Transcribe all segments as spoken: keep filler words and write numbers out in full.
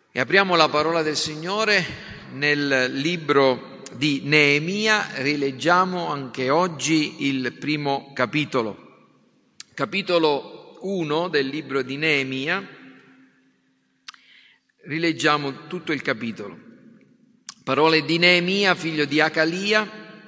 E apriamo la parola del Signore nel libro di Neemia, rileggiamo anche oggi il primo capitolo. Capitolo uno del libro di Neemia, rileggiamo tutto il capitolo. Parole di Neemia, figlio di Acalia,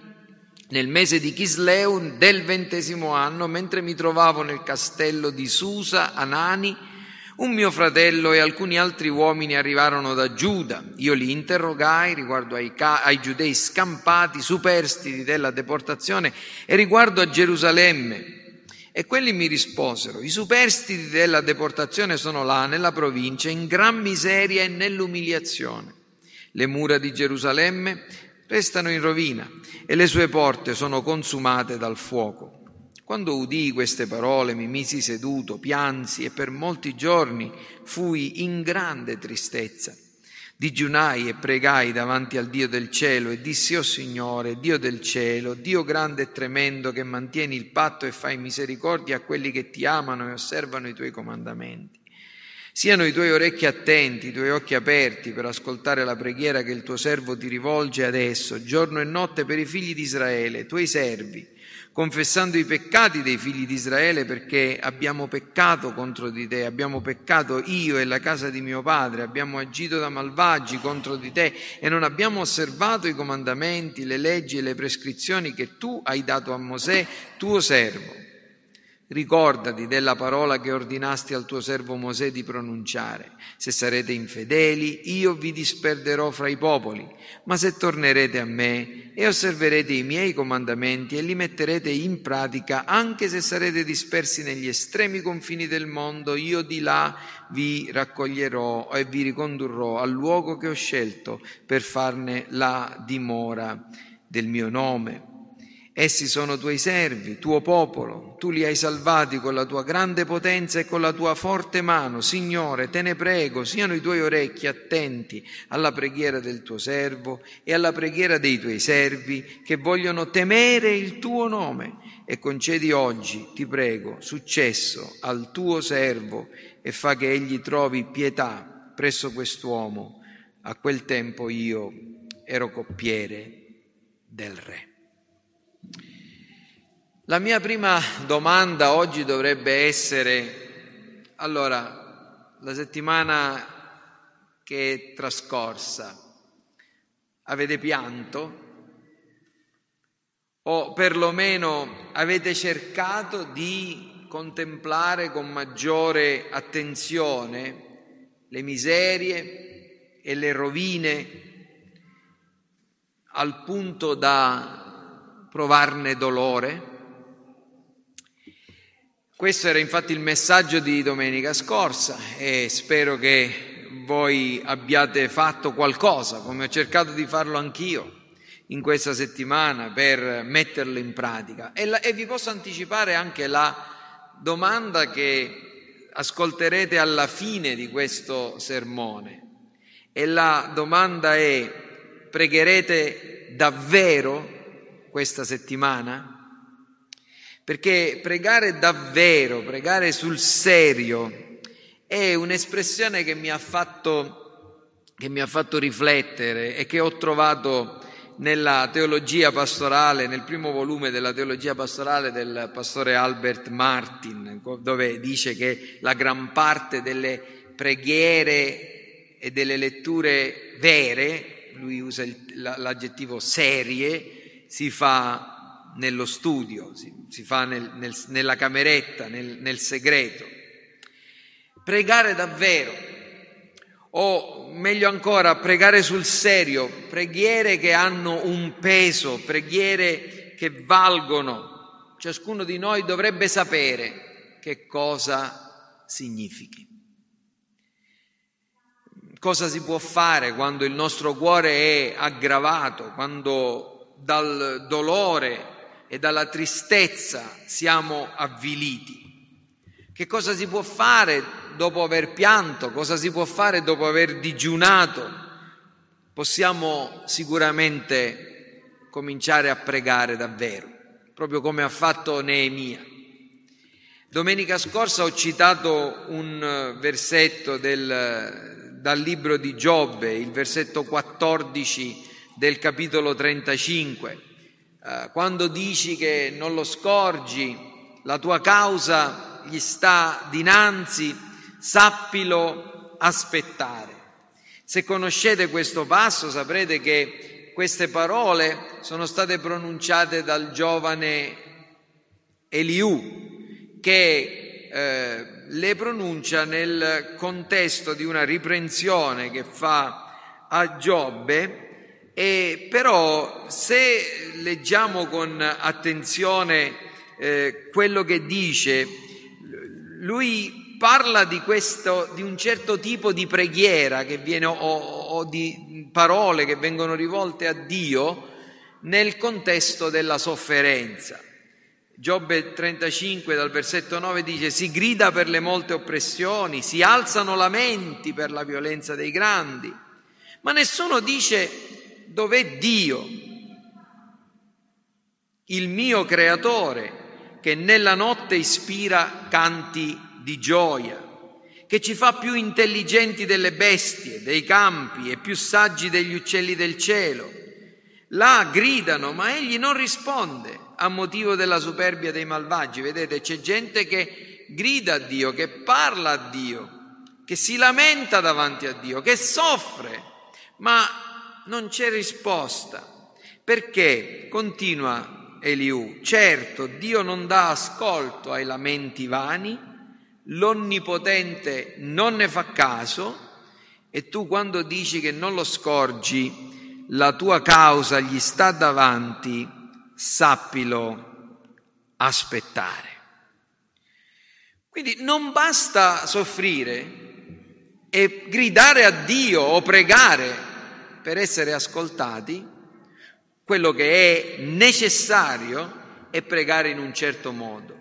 nel mese di Chisleu del ventesimo anno, mentre mi trovavo nel castello di Susa, Anani, un mio fratello e alcuni altri uomini arrivarono da Giuda. Io li interrogai riguardo ai, ca- ai giudei scampati, superstiti della deportazione e riguardo a Gerusalemme. E quelli mi risposero: i superstiti della deportazione sono là, nella provincia, in gran miseria e nell'umiliazione. Le mura di Gerusalemme restano in rovina e le sue porte sono consumate dal fuoco. Quando udii queste parole mi misi seduto, piansi e per molti giorni fui in grande tristezza. Digiunai e pregai davanti al Dio del cielo e dissi: o Signore, Dio del cielo, Dio grande e tremendo, che mantieni il patto e fai misericordia a quelli che ti amano e osservano i tuoi comandamenti. Siano i tuoi orecchi attenti, i tuoi occhi aperti per ascoltare la preghiera che il tuo servo ti rivolge adesso, giorno e notte, per i figli di Israele, tuoi servi, confessando i peccati dei figli di Israele, perché abbiamo peccato contro di te, abbiamo peccato io e la casa di mio padre, abbiamo agito da malvagi contro di te e non abbiamo osservato i comandamenti, le leggi e le prescrizioni che tu hai dato a Mosè, tuo servo. Ricordati della parola che ordinasti al tuo servo Mosè di pronunciare. Se sarete infedeli, io vi disperderò fra i popoli, ma se tornerete a me e osserverete i miei comandamenti e li metterete in pratica, anche se sarete dispersi negli estremi confini del mondo, io di là vi raccoglierò e vi ricondurrò al luogo che ho scelto per farne la dimora del mio nome. Essi sono tuoi servi, tuo popolo, tu li hai salvati con la tua grande potenza e con la tua forte mano. Signore, te ne prego, siano i tuoi orecchi attenti alla preghiera del tuo servo e alla preghiera dei tuoi servi che vogliono temere il tuo nome, e concedi oggi, ti prego, successo al tuo servo e fa che egli trovi pietà presso quest'uomo. A quel tempo io ero coppiere del re. La mia prima domanda oggi dovrebbe essere: allora, la settimana che è trascorsa, avete pianto? O perlomeno avete cercato di contemplare con maggiore attenzione le miserie e le rovine al punto da provarne dolore? Questo era infatti il messaggio di domenica scorsa e spero che voi abbiate fatto qualcosa, come ho cercato di farlo anch'io in questa settimana, per metterlo in pratica. E, la, e vi posso anticipare anche la domanda che ascolterete alla fine di questo sermone. E la domanda è: pregherete davvero questa settimana? Perché pregare davvero, pregare sul serio, è un'espressione che mi ha fatto, che mi ha fatto riflettere e che ho trovato nella teologia pastorale, nel primo volume della teologia pastorale del pastore Albert Martin, dove dice che la gran parte delle preghiere e delle letture vere, lui usa il, l'aggettivo serie, si fa nello studio, si, si fa nel, nel, nella cameretta, nel, nel segreto. Pregare davvero, o meglio ancora, pregare sul serio, preghiere che hanno un peso, preghiere che valgono. Ciascuno di noi dovrebbe sapere che cosa significhi. Cosa si può fare quando il nostro cuore è aggravato, quando dal dolore e dalla tristezza siamo avviliti? Che cosa si può fare dopo aver pianto? Cosa si può fare dopo aver digiunato? Possiamo sicuramente cominciare a pregare davvero, proprio come ha fatto Neemia. Domenica scorsa ho citato un versetto del, dal libro di Giobbe, il versetto quattordici del capitolo trentacinque, eh, quando dici che non lo scorgi, la tua causa gli sta dinanzi, sappilo aspettare. Se conoscete questo passo saprete che queste parole sono state pronunciate dal giovane Eliù, che eh, le pronuncia nel contesto di una riprensione che fa a Giobbe, e però se leggiamo con attenzione eh, quello che dice, lui parla di questo, di un certo tipo di preghiera che viene, o, o di parole che vengono rivolte a Dio nel contesto della sofferenza. Giobbe trentacinque dal versetto nove dice: si grida per le molte oppressioni, si alzano lamenti per la violenza dei grandi, ma nessuno dice dov'è Dio, il mio creatore, che nella notte ispira canti di gioia, che ci fa più intelligenti delle bestie, dei campi, e più saggi degli uccelli del cielo. Là gridano, ma egli non risponde a motivo della superbia dei malvagi. Vedete, c'è gente che grida a Dio, che parla a Dio, che si lamenta davanti a Dio, che soffre, ma non c'è risposta. Perché? Continua Eliù: certo, Dio non dà ascolto ai lamenti vani, l'Onnipotente non ne fa caso, e tu quando dici che non lo scorgi, la tua causa gli sta davanti, sappilo aspettare. Quindi non basta soffrire e gridare a Dio o pregare per essere ascoltati. Quello che è necessario è pregare in un certo modo.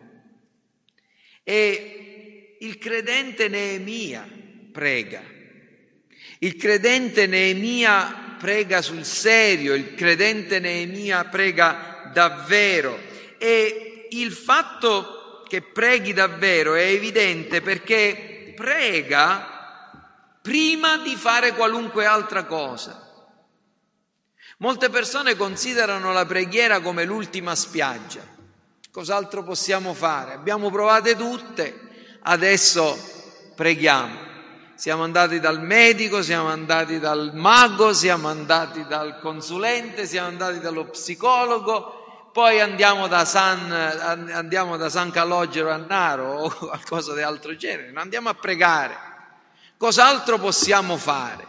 E il credente Neemia prega. Il credente Neemia prega sul serio, il credente Neemia prega davvero, e il fatto che preghi davvero è evidente perché prega prima di fare qualunque altra cosa. Molte persone considerano la preghiera come l'ultima spiaggia. Cos'altro possiamo fare? Abbiamo provate tutte, adesso preghiamo. Siamo andati dal medico, siamo andati dal mago, siamo andati dal consulente, siamo andati dallo psicologo, poi andiamo da San, andiamo da San Calogero a Naro o qualcosa di altro genere, non andiamo a pregare. Cos'altro possiamo fare?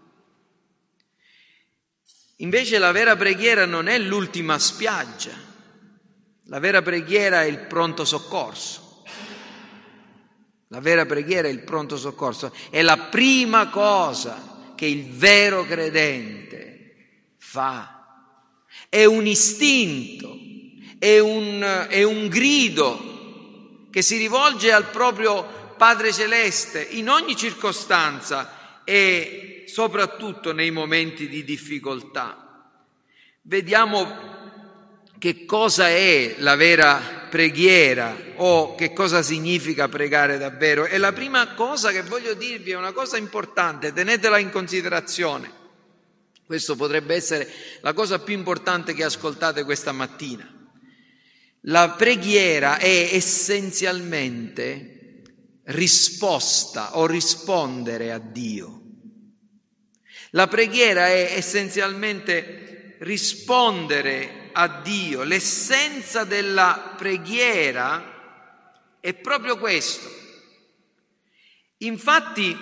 Invece la vera preghiera non è l'ultima spiaggia, la vera preghiera è il pronto soccorso. La vera preghiera è il pronto soccorso, è la prima cosa che il vero credente fa. È un istinto, è un, è un grido che si rivolge al proprio Padre Celeste in ogni circostanza e soprattutto nei momenti di difficoltà. Vediamo che cosa è la vera preghiera o che cosa significa pregare davvero. E la prima cosa che voglio dirvi è una cosa importante, tenetela in considerazione. Questo potrebbe essere la cosa più importante che ascoltate questa mattina. La preghiera è essenzialmente risposta o rispondere a Dio. La preghiera è essenzialmente rispondere a Dio. L'essenza della preghiera è proprio questo. Infatti,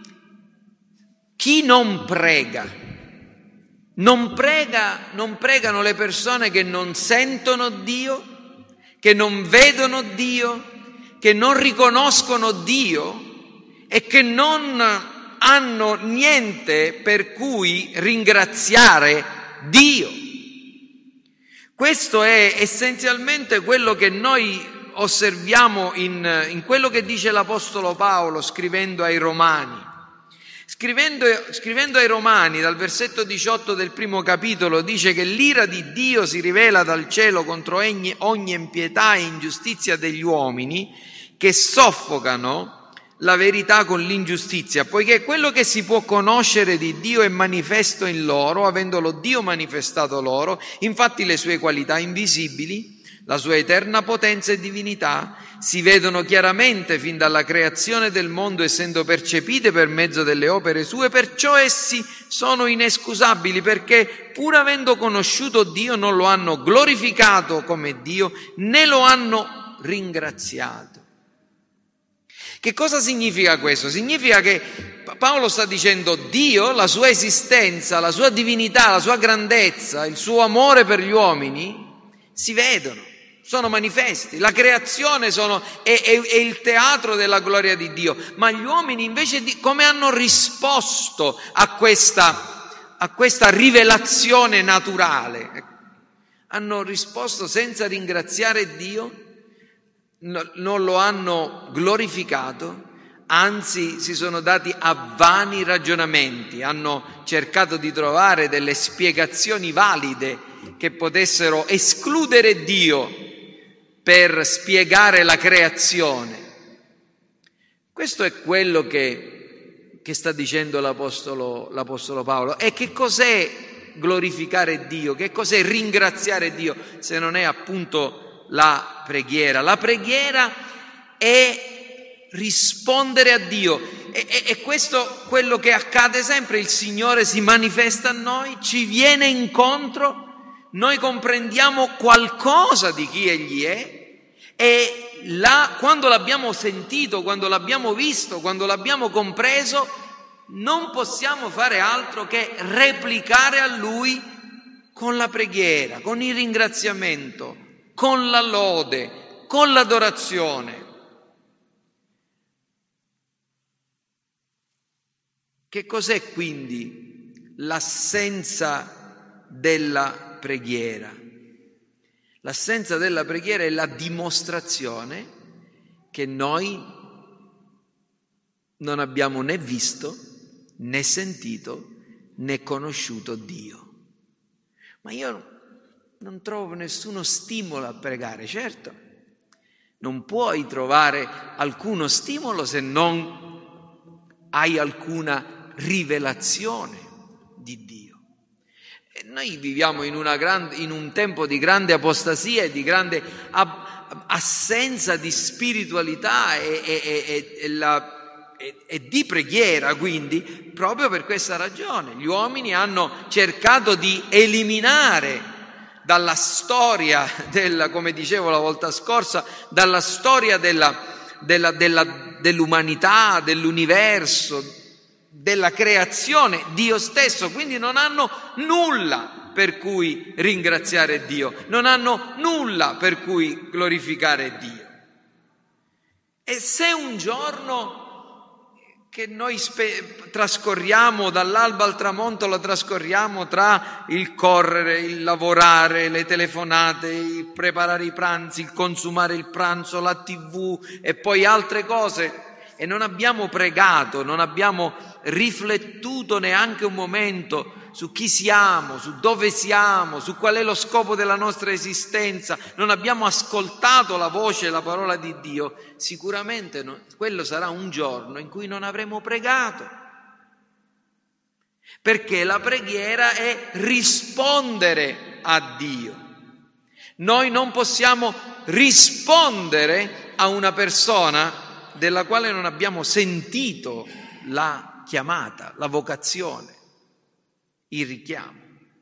chi non prega, non prega, non pregano le persone che non sentono Dio, che non vedono Dio, che non riconoscono Dio e che non hanno niente per cui ringraziare Dio. Questo è essenzialmente quello che noi osserviamo in, in quello che dice l'Apostolo Paolo scrivendo ai Romani. Scrivendo, scrivendo ai Romani, dal versetto diciotto del primo capitolo, dice che l'ira di Dio si rivela dal cielo contro ogni, ogni impietà e ingiustizia degli uomini che soffocano la verità con l'ingiustizia, poiché quello che si può conoscere di Dio è manifesto in loro, avendolo Dio manifestato loro. Infatti le sue qualità invisibili, la sua eterna potenza e divinità, si vedono chiaramente fin dalla creazione del mondo, essendo percepite per mezzo delle opere sue. Perciò essi sono inescusabili, perché pur avendo conosciuto Dio non lo hanno glorificato come Dio, né lo hanno ringraziato. Che cosa significa questo? Significa che Paolo sta dicendo Dio, la sua esistenza, la sua divinità, la sua grandezza, il suo amore per gli uomini si vedono, sono manifesti. La creazione sono, è, è, è il teatro della gloria di Dio, ma gli uomini invece di, come hanno risposto a questa, a questa rivelazione naturale? Hanno risposto senza ringraziare Dio. Non lo hanno glorificato, anzi si sono dati a vani ragionamenti, hanno cercato di trovare delle spiegazioni valide che potessero escludere Dio per spiegare la creazione. Questo è quello che, che sta dicendo l'Apostolo, l'Apostolo Paolo. E che cos'è glorificare Dio? Che cos'è ringraziare Dio se non è appunto la preghiera? La preghiera è rispondere a Dio, e, e, e questo quello che accade sempre. Il Signore si manifesta a noi, ci viene incontro, noi comprendiamo qualcosa di chi Egli è, e là, quando l'abbiamo sentito, quando l'abbiamo visto, quando l'abbiamo compreso, non possiamo fare altro che replicare a Lui con la preghiera, con il ringraziamento, con la lode, con l'adorazione. Che cos'è quindi l'assenza della preghiera? L'assenza della preghiera è la dimostrazione che noi non abbiamo né visto, né sentito, né conosciuto Dio. Ma io non trovo nessuno stimolo a pregare. Certo, non puoi trovare alcuno stimolo se non hai alcuna rivelazione di Dio. E noi viviamo in, una grande, in un tempo di grande apostasia e di grande ab- assenza di spiritualità e, e, e, e, la, e, e di preghiera, quindi proprio per questa ragione gli uomini hanno cercato di eliminare dalla storia della, come dicevo la volta scorsa, dalla storia della, della, della, dell'umanità, dell'universo, della creazione, Dio stesso. Quindi non hanno nulla per cui ringraziare Dio, non hanno nulla per cui glorificare Dio. E se un giorno che noi spe- trascorriamo dall'alba al tramonto, lo trascorriamo tra il correre, il lavorare, le telefonate, il preparare i pranzi, il consumare il pranzo, la tivù e poi altre cose, e non abbiamo pregato, non abbiamo riflettuto neanche un momento su chi siamo, su dove siamo, su qual è lo scopo della nostra esistenza, non abbiamo ascoltato la voce e la parola di Dio, sicuramente no, quello sarà un giorno in cui non avremo pregato. Perché la preghiera è rispondere a Dio. Noi non possiamo rispondere a una persona della quale non abbiamo sentito la chiamata, la vocazione, il richiamo.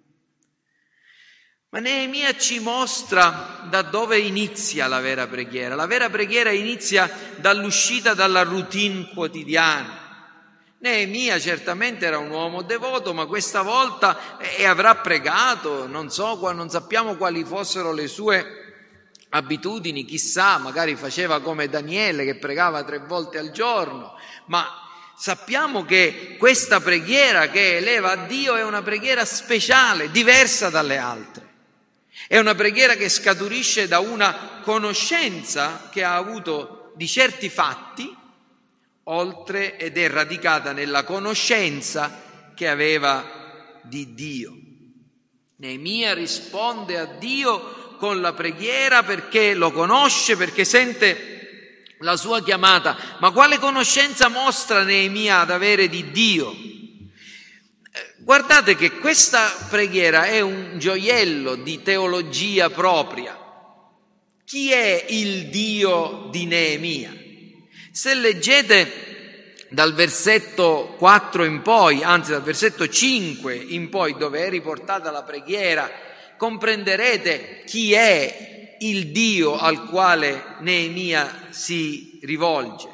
Ma Neemia ci mostra da dove inizia la vera preghiera. La vera preghiera inizia dall'uscita dalla routine quotidiana. Neemia certamente era un uomo devoto, ma questa volta e avrà pregato, non so, non sappiamo quali fossero le sue abitudini, chissà, magari faceva come Daniele che pregava tre volte al giorno, ma sappiamo che questa preghiera che eleva a Dio è una preghiera speciale, diversa dalle altre. È una preghiera che scaturisce da una conoscenza che ha avuto di certi fatti, oltre ed è radicata nella conoscenza che aveva di Dio. Neemia risponde a Dio con la preghiera perché lo conosce, perché sente la sua chiamata. Ma quale conoscenza mostra Neemia ad avere di Dio? Guardate che questa preghiera è un gioiello di teologia propria. Chi è il Dio di Neemia? Se leggete dal versetto quattro in poi, anzi dal versetto cinque in poi, dove è riportata la preghiera, comprenderete chi è il Dio al quale Neemia si rivolge.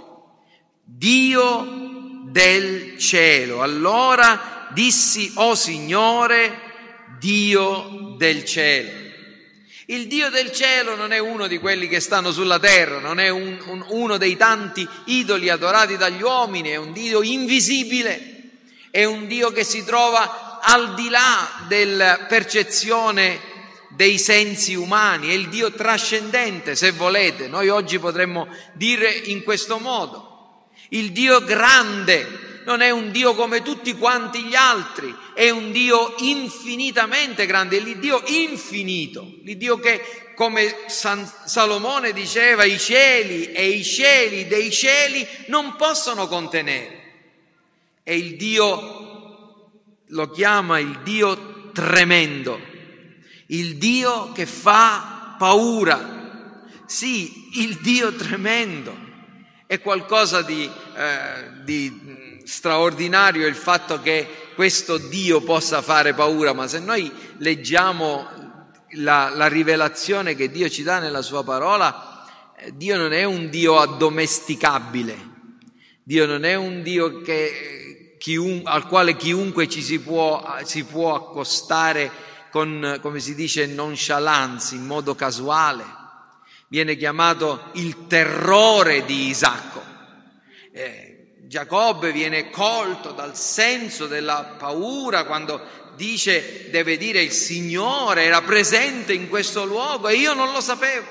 Dio del cielo. Allora dissi: o Signore, Dio del cielo. Il Dio del cielo non è uno di quelli che stanno sulla terra, non è un, un, uno dei tanti idoli adorati dagli uomini, è un Dio invisibile, è un Dio che si trova al di là della percezione dei sensi umani, è il Dio trascendente, se volete. Noi oggi potremmo dire in questo modo. Il Dio grande non è un Dio come tutti quanti gli altri, è un Dio infinitamente grande, è l'Iddio infinito, l'Iddio che, come San Salomone diceva, i cieli e i cieli dei cieli non possono contenere. È il Dio, lo chiama il Dio tremendo, il Dio che fa paura. Sì, il Dio tremendo. È qualcosa di, eh, di straordinario il fatto che questo Dio possa fare paura, ma se noi leggiamo la, la rivelazione che Dio ci dà nella sua parola, eh, Dio non è un Dio addomesticabile, Dio non è un Dio che, chiun, al quale chiunque ci si può, si può accostare con, come si dice, nonchalance, in modo casuale. Viene chiamato il terrore di Isacco. Eh, Giacobbe viene colto dal senso della paura quando dice, deve dire, il Signore era presente in questo luogo e io non lo sapevo.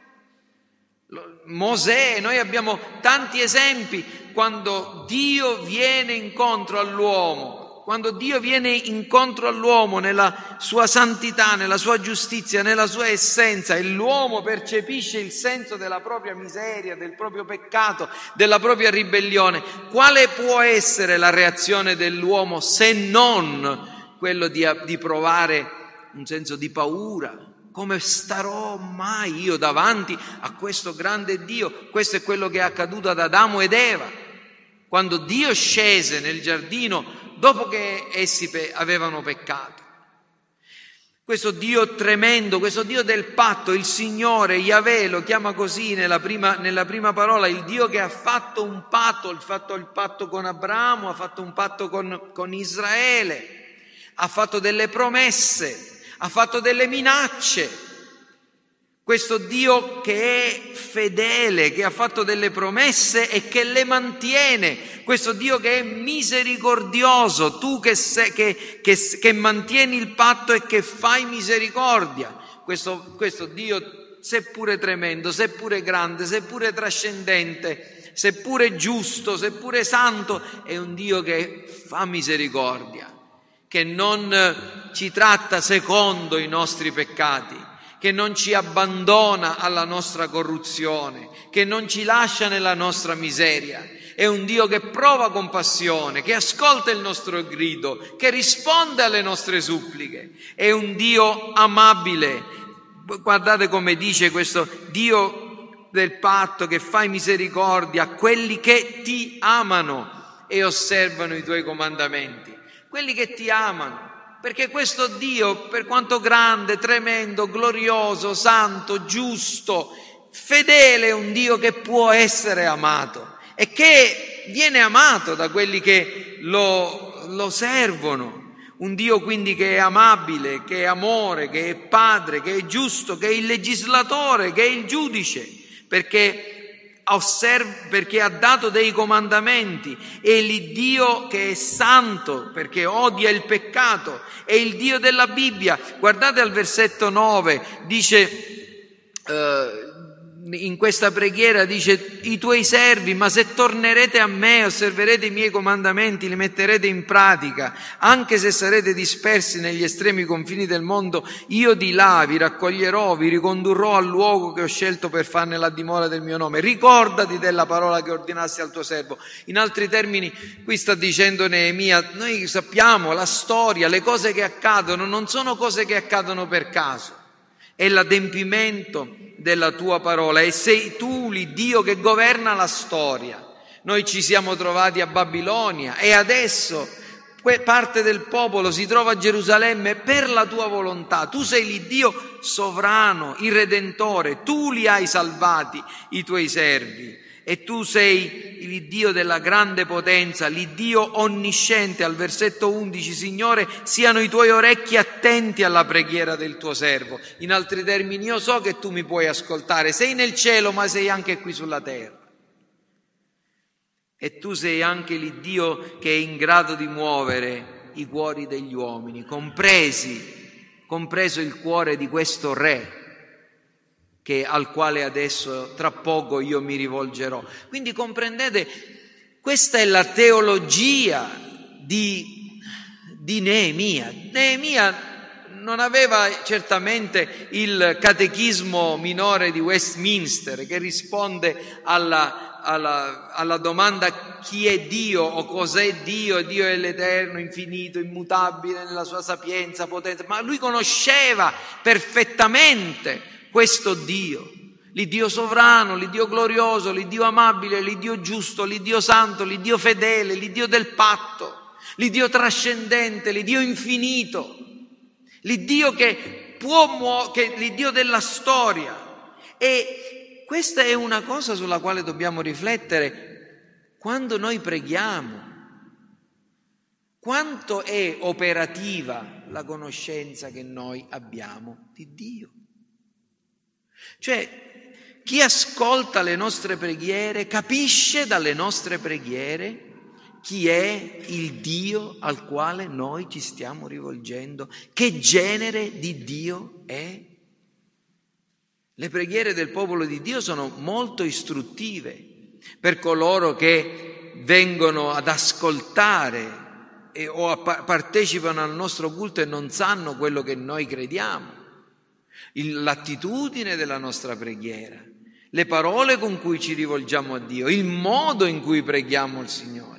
Mosè, noi abbiamo tanti esempi quando Dio viene incontro all'uomo. Quando Dio viene incontro all'uomo nella sua santità, nella sua giustizia, nella sua essenza, e l'uomo percepisce il senso della propria miseria, del proprio peccato, della propria ribellione, quale può essere la reazione dell'uomo se non quello di, di provare un senso di paura? Come starò mai io davanti a questo grande Dio? Questo è quello che è accaduto ad Adamo ed Eva. Quando Dio scese nel giardino dopo che essi pe- avevano peccato. Questo Dio tremendo, questo Dio del patto, il Signore, Yahweh, lo chiama così nella prima, nella prima parola, il Dio che ha fatto un patto, ha fatto il patto con Abramo, ha fatto un patto con, con Israele, ha fatto delle promesse, ha fatto delle minacce. Questo Dio che è fedele, che ha fatto delle promesse e che le mantiene, questo Dio che è misericordioso, tu che, sei, che, che, che mantieni il patto e che fai misericordia, questo, questo Dio, seppure tremendo, seppure grande, seppure trascendente, seppure giusto, seppure santo, è un Dio che fa misericordia, che non ci tratta secondo i nostri peccati, che non ci abbandona alla nostra corruzione, che non ci lascia nella nostra miseria. È un Dio che prova compassione, che ascolta il nostro grido, che risponde alle nostre suppliche. È un Dio amabile. Guardate come dice questo Dio del patto, che fai misericordia a quelli che ti amano e osservano i tuoi comandamenti. Quelli che ti amano. Perché questo Dio, per quanto grande, tremendo, glorioso, santo, giusto, fedele, è un Dio che può essere amato e che viene amato da quelli che lo, lo servono. Un Dio quindi che è amabile, che è amore, che è padre, che è giusto, che è il legislatore, che è il giudice, perché Osserva, perché ha dato dei comandamenti, è il Dio che è santo perché odia il peccato, è il Dio della Bibbia. Guardate al versetto nove, dice eh, in questa preghiera dice: i tuoi servi, ma se tornerete a me, osserverete i miei comandamenti, li metterete in pratica, anche se sarete dispersi negli estremi confini del mondo, io di là vi raccoglierò, vi ricondurrò al luogo che ho scelto per farne la dimora del mio nome. Ricordati della parola che ordinassi al tuo servo. In altri termini, qui sta dicendo Neemia: noi sappiamo la storia, le cose che accadono non sono cose che accadono per caso, è l'adempimento della tua parola, e sei tu l'Iddio che governa la storia. Noi ci siamo trovati a Babilonia e adesso parte del popolo si trova a Gerusalemme per la tua volontà. Tu sei l'Iddio sovrano, il Redentore, tu li hai salvati, i tuoi servi, e tu sei l'Iddio della grande potenza, l'Iddio onnisciente. Al versetto undici: Signore, siano i tuoi orecchi attenti alla preghiera del tuo servo. In altri termini, io so che tu mi puoi ascoltare, sei nel cielo ma sei anche qui sulla terra, e tu sei anche l'Iddio che è in grado di muovere i cuori degli uomini, compresi, compreso il cuore di questo re, che al quale adesso tra poco io mi rivolgerò. Quindi comprendete, questa è la teologia di, di Neemia. Neemia non aveva certamente il catechismo minore di Westminster che risponde alla, alla, alla domanda chi è Dio o cos'è Dio. Dio è l'eterno, infinito, immutabile nella sua sapienza, potenza, ma lui conosceva perfettamente questo Dio, l'Iddio sovrano, l'Iddio glorioso, l'Iddio amabile, l'Iddio giusto, l'Iddio santo, l'Iddio fedele, l'Iddio del patto, l'Iddio trascendente, l'Iddio infinito, l'Iddio che può muovere, che è l'Iddio della storia. E questa è una cosa sulla quale dobbiamo riflettere quando noi preghiamo. Quanto è operativa la conoscenza che noi abbiamo di Dio? Cioè, chi ascolta le nostre preghiere capisce dalle nostre preghiere chi è il Dio al quale noi ci stiamo rivolgendo, che genere di Dio è. Le preghiere del popolo di Dio sono molto istruttive per coloro che vengono ad ascoltare e, o a, partecipano al nostro culto e non sanno quello che noi crediamo. L'attitudine della nostra preghiera, le parole con cui ci rivolgiamo a Dio, il modo in cui preghiamo il Signore.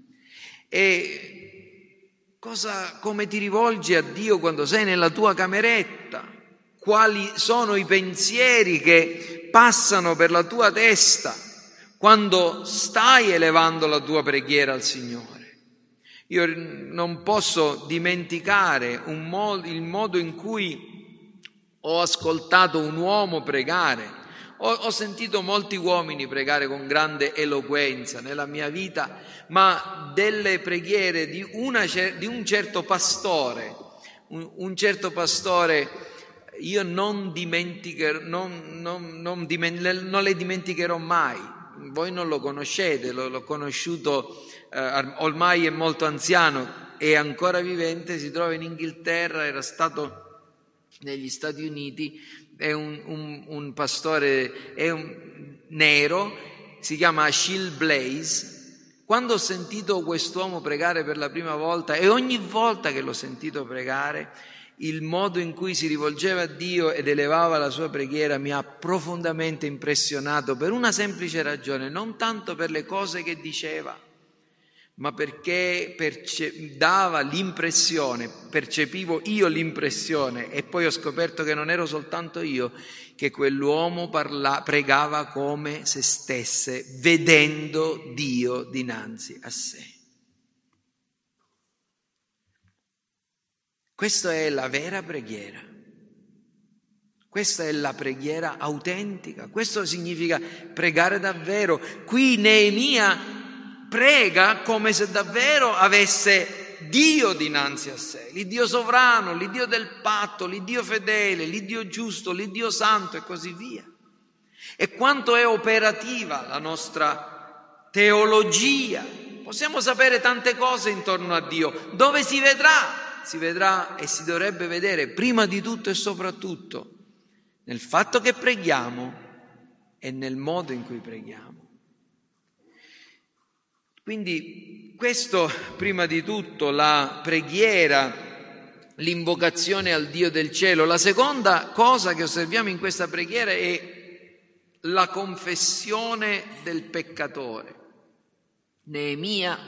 E cosa, come ti rivolgi a Dio quando sei nella tua cameretta? Quali sono i pensieri che passano per la tua testa quando stai elevando la tua preghiera al Signore? Io non posso dimenticare un modo, il modo in cui ho ascoltato un uomo pregare. Ho, ho sentito molti uomini pregare con grande eloquenza nella mia vita, ma delle preghiere di, una, di un certo pastore, un, un certo pastore, io non, dimenticher, non, non, non, dimen, non le dimenticherò mai. Voi non lo conoscete, lo, l'ho conosciuto, eh, ormai è molto anziano, è ancora vivente, si trova in Inghilterra, era stato negli Stati Uniti, è un, un, un pastore, è un nero, si chiama Achille Blaze. Quando ho sentito quest'uomo pregare per la prima volta, e ogni volta che l'ho sentito pregare, il modo in cui si rivolgeva a Dio ed elevava la sua preghiera mi ha profondamente impressionato, per una semplice ragione, non tanto per le cose che diceva, ma perché perce- dava l'impressione, percepivo io l'impressione, e poi ho scoperto che non ero soltanto io, che quell'uomo parla- pregava come se stesse vedendo Dio dinanzi a sé. Questa è la vera preghiera, questa è la preghiera autentica, questo significa pregare davvero. Qui Neemia prega come se davvero avesse Dio dinanzi a sé, l'Iddio sovrano, l'Iddio del patto, l'Iddio fedele, l'Iddio giusto, l'Iddio santo e così via. E quanto è operativa la nostra teologia. Possiamo sapere tante cose intorno a Dio. Dove si vedrà? Si vedrà e si dovrebbe vedere prima di tutto e soprattutto nel fatto che preghiamo e nel modo in cui preghiamo. Quindi questo, prima di tutto, la preghiera, l'invocazione al Dio del cielo. La seconda cosa che osserviamo in questa preghiera è la confessione del peccatore. Neemia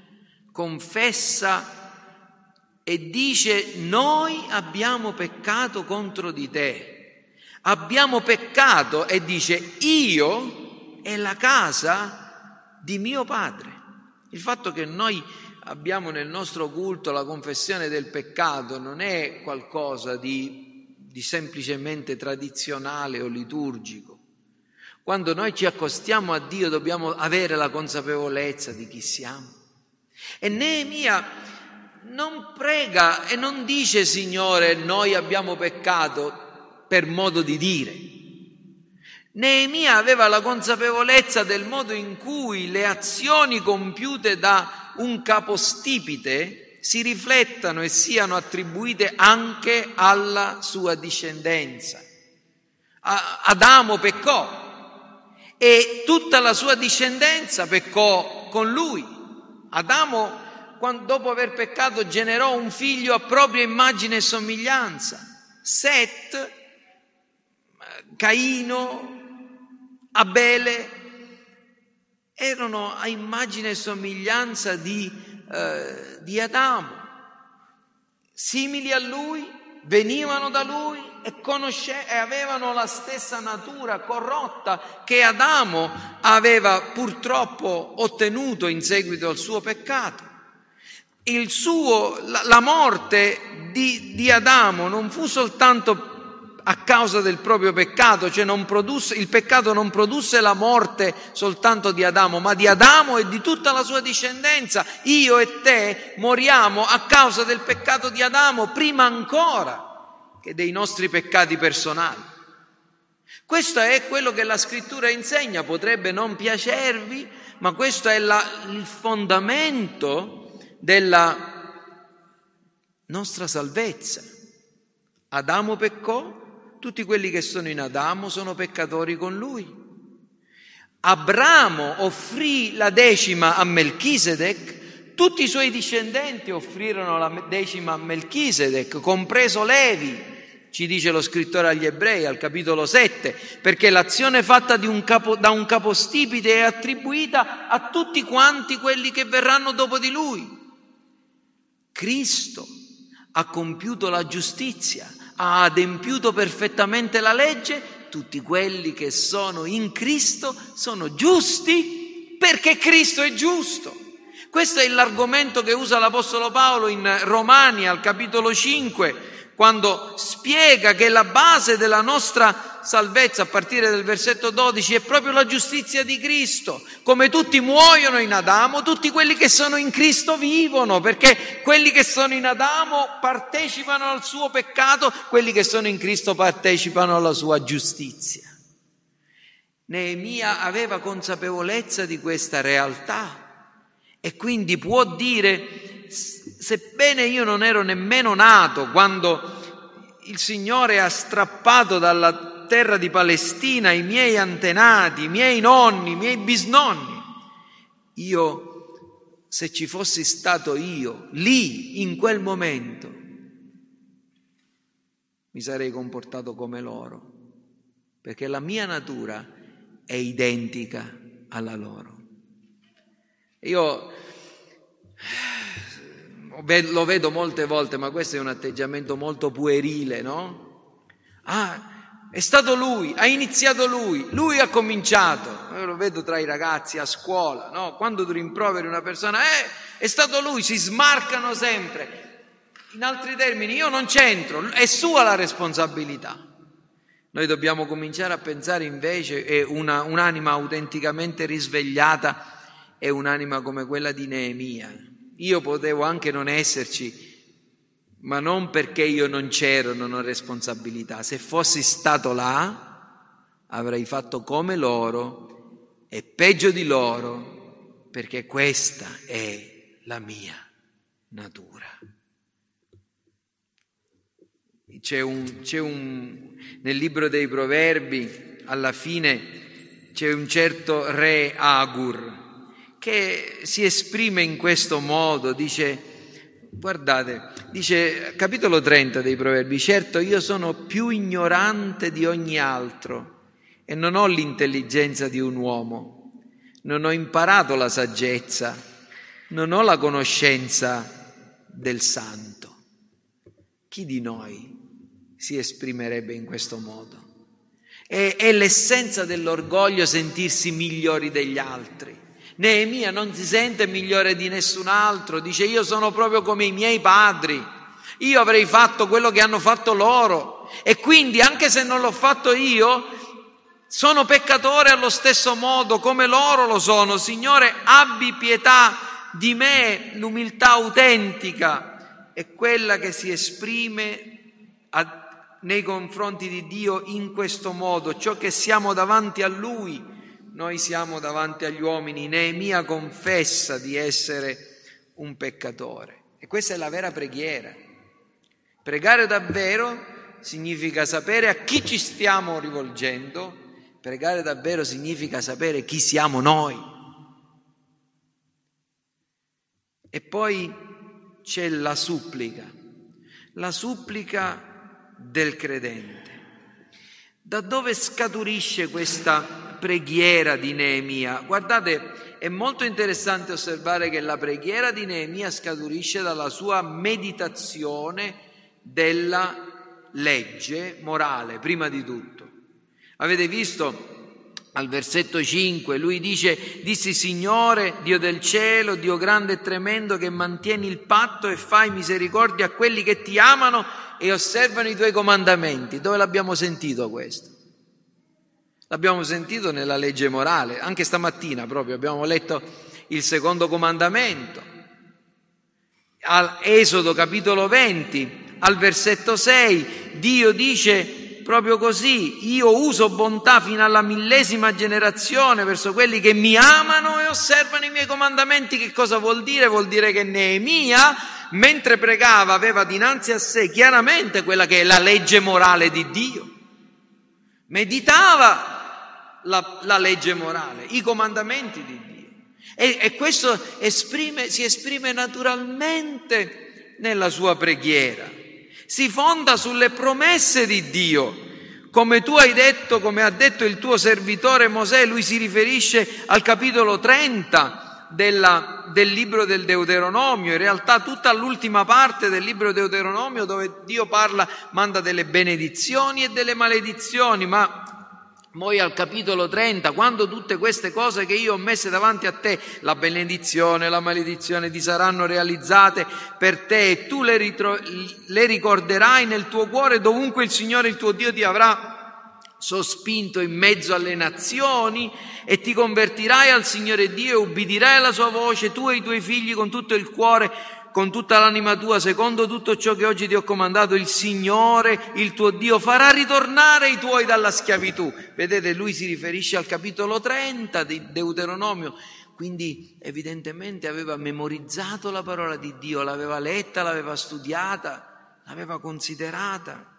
confessa e dice: noi abbiamo peccato contro di te, abbiamo peccato, e dice, io e la casa di mio padre. Il fatto che noi abbiamo nel nostro culto la confessione del peccato non è qualcosa di, di semplicemente tradizionale o liturgico. Quando noi ci accostiamo a Dio dobbiamo avere la consapevolezza di chi siamo. E Neemia non prega e non dice: Signore, noi abbiamo peccato, per modo di dire. Neemia aveva la consapevolezza del modo in cui le azioni compiute da un capostipite si riflettano e siano attribuite anche alla sua discendenza. Adamo peccò e tutta la sua discendenza peccò con lui. Adamo, quando, dopo aver peccato, generò un figlio a propria immagine e somiglianza. Set, Caino, Abele erano a immagine e somiglianza di, eh, di Adamo, simili a lui, venivano da lui e, conosce- e avevano la stessa natura corrotta che Adamo aveva purtroppo ottenuto in seguito al suo peccato. Il suo, la, la morte di, di Adamo non fu soltanto a causa del proprio peccato, cioè non produsse, il peccato non produsse la morte soltanto di Adamo, ma di Adamo e di tutta la sua discendenza. Io e te moriamo a causa del peccato di Adamo, prima ancora che dei nostri peccati personali. Questo è quello che la Scrittura insegna. Potrebbe non piacervi, ma questo è la, il fondamento della nostra salvezza. Adamo peccò, tutti quelli che sono in Adamo sono peccatori con lui. Abramo offrì la decima a Melchisedec, tutti i suoi discendenti offrirono la decima a Melchisedec, compreso Levi, ci dice lo scrittore agli Ebrei al capitolo sette, perché l'azione fatta di un capo, da un capostipite è attribuita a tutti quanti quelli che verranno dopo di lui. Cristo ha compiuto la giustizia, ha adempiuto perfettamente la legge. Tutti quelli che sono in Cristo sono giusti perché Cristo è giusto. Questo è l'argomento che usa l'Apostolo Paolo in Romani al capitolo cinque, quando spiega che la base della nostra salvezza, a partire del versetto dodici, è proprio la giustizia di Cristo. Come tutti muoiono in Adamo, tutti quelli che sono in Cristo vivono, perché quelli che sono in Adamo partecipano al suo peccato, quelli che sono in Cristo partecipano alla sua giustizia. Neemia aveva consapevolezza di questa realtà e quindi può dire: sebbene io non ero nemmeno nato quando il Signore ha strappato dalla terra di Palestina i miei antenati, i miei nonni, i miei bisnonni, io, se ci fossi stato io lì in quel momento, mi sarei comportato come loro, perché la mia natura è identica alla loro. Io lo vedo molte volte, ma questo è un atteggiamento molto puerile, no? Ah, è stato lui, ha iniziato lui, lui ha cominciato. Io lo vedo tra i ragazzi a scuola, no? Quando tu rimproveri una persona, eh, è stato lui, si smarcano sempre. In altri termini, io non c'entro, è sua la responsabilità. Noi dobbiamo cominciare a pensare invece che una, un'anima autenticamente risvegliata è un'anima come quella di Neemia. Io potevo anche non esserci, ma non perché io non c'ero, non ho responsabilità. Se fossi stato là, avrei fatto come loro e peggio di loro, perché questa è la mia natura. C'è un, c'è un, nel libro dei Proverbi, alla fine c'è un certo re Agur che si esprime in questo modo, dice, guardate, dice, capitolo trenta dei Proverbi, certo io sono più ignorante di ogni altro e non ho l'intelligenza di un uomo, non ho imparato la saggezza, non ho la conoscenza del santo. Chi di noi si esprimerebbe in questo modo? È, è l'essenza dell'orgoglio sentirsi migliori degli altri. Neemia non si sente migliore di nessun altro, dice io sono proprio come i miei padri, io avrei fatto quello che hanno fatto loro e quindi anche se non l'ho fatto io sono peccatore allo stesso modo come loro lo sono. Signore, abbi pietà di me. L'umiltà autentica è quella che si esprime a, nei confronti di Dio in questo modo, ciò che siamo davanti a Lui. Noi siamo davanti agli uomini. Neemia confessa di essere un peccatore e questa è la vera preghiera. Pregare davvero significa sapere a chi ci stiamo rivolgendo, pregare davvero significa sapere chi siamo noi. E poi c'è la supplica, la supplica del credente. Da dove scaturisce questa preghiera di Neemia? Guardate, è molto interessante osservare che la preghiera di Neemia scaturisce dalla sua meditazione della legge morale, prima di tutto. Avete visto al versetto cinque, lui dice, dissi Signore, Dio del cielo, Dio grande e tremendo, che mantieni il patto e fai misericordia a quelli che ti amano e osservano i tuoi comandamenti. Dove l'abbiamo sentito questo? L'abbiamo sentito nella legge morale, anche stamattina proprio abbiamo letto il secondo comandamento. Al Esodo capitolo venti, al versetto sei, Dio dice proprio così, io uso bontà fino alla millesima generazione verso quelli che mi amano e osservano i miei comandamenti. Che cosa vuol dire? Vuol dire che Neemia, mentre pregava, aveva dinanzi a sé chiaramente quella che è la legge morale di Dio. Meditava La, la legge morale, i comandamenti di Dio e, e questo esprime, si esprime naturalmente nella sua preghiera, si fonda sulle promesse di Dio, come tu hai detto, come ha detto il tuo servitore Mosè. Lui si riferisce al capitolo trenta della, del libro del Deuteronomio, in realtà tutta l'ultima parte del libro Deuteronomio, dove Dio parla, manda delle benedizioni e delle maledizioni, ma poi al capitolo trenta, quando tutte queste cose che io ho messe davanti a te, la benedizione e la maledizione, ti saranno realizzate per te e tu le, ritro- le ricorderai nel tuo cuore dovunque il Signore il tuo Dio ti avrà sospinto in mezzo alle nazioni, e ti convertirai al Signore Dio e ubbidirai alla sua voce, tu e i tuoi figli con tutto il cuore, con tutta l'anima tua, secondo tutto ciò che oggi ti ho comandato. Il Signore, il tuo Dio, farà ritornare i tuoi dalla schiavitù. Vedete, lui si riferisce al capitolo trenta di Deuteronomio, quindi evidentemente aveva memorizzato la parola di Dio, l'aveva letta, l'aveva studiata, l'aveva considerata.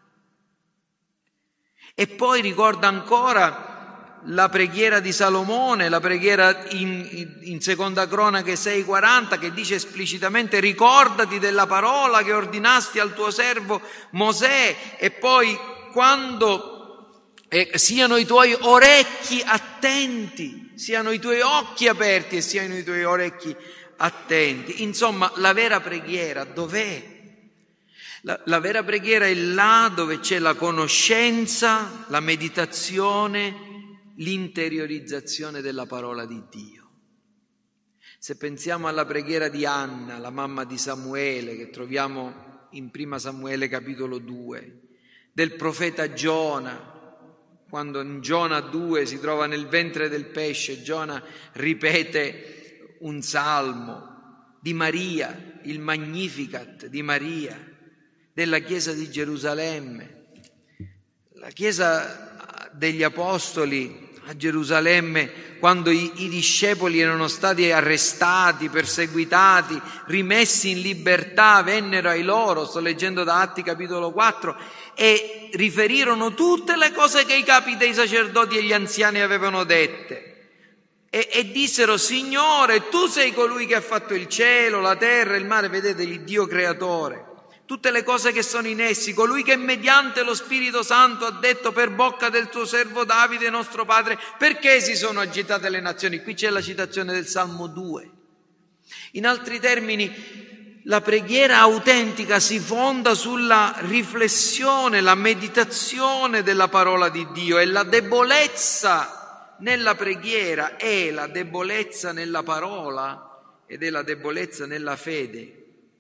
E poi ricorda ancora la preghiera di Salomone, la preghiera in, in, in seconda cronache sei quaranta, che dice esplicitamente ricordati della parola che ordinasti al tuo servo Mosè, e poi quando eh, siano i tuoi orecchi attenti, siano i tuoi occhi aperti e siano i tuoi orecchi attenti. Insomma, la vera preghiera dov'è? La, la vera preghiera è là dove c'è la conoscenza, la meditazione, l'interiorizzazione della parola di Dio. Se pensiamo alla preghiera di Anna, la mamma di Samuele, che troviamo in prima Samuele capitolo due, del profeta Giona, quando in Giona due si trova nel ventre del pesce, Giona ripete un salmo, di Maria, il Magnificat di Maria, della Chiesa di Gerusalemme, la Chiesa degli Apostoli a Gerusalemme, quando i, i discepoli erano stati arrestati, perseguitati, rimessi in libertà, vennero ai loro, sto leggendo da Atti capitolo quattro, e riferirono tutte le cose che i capi dei sacerdoti e gli anziani avevano dette. E, e dissero: Signore, tu sei colui che ha fatto il cielo, la terra, il mare, vedete, il Dio creatore, tutte le cose che sono in essi, colui che mediante lo Spirito Santo ha detto per bocca del tuo servo Davide, nostro padre, perché si sono agitate le nazioni. Qui c'è la citazione del Salmo due. In altri termini, la preghiera autentica si fonda sulla riflessione, la meditazione della parola di Dio, e la debolezza nella preghiera è la debolezza nella parola ed è la debolezza nella fede.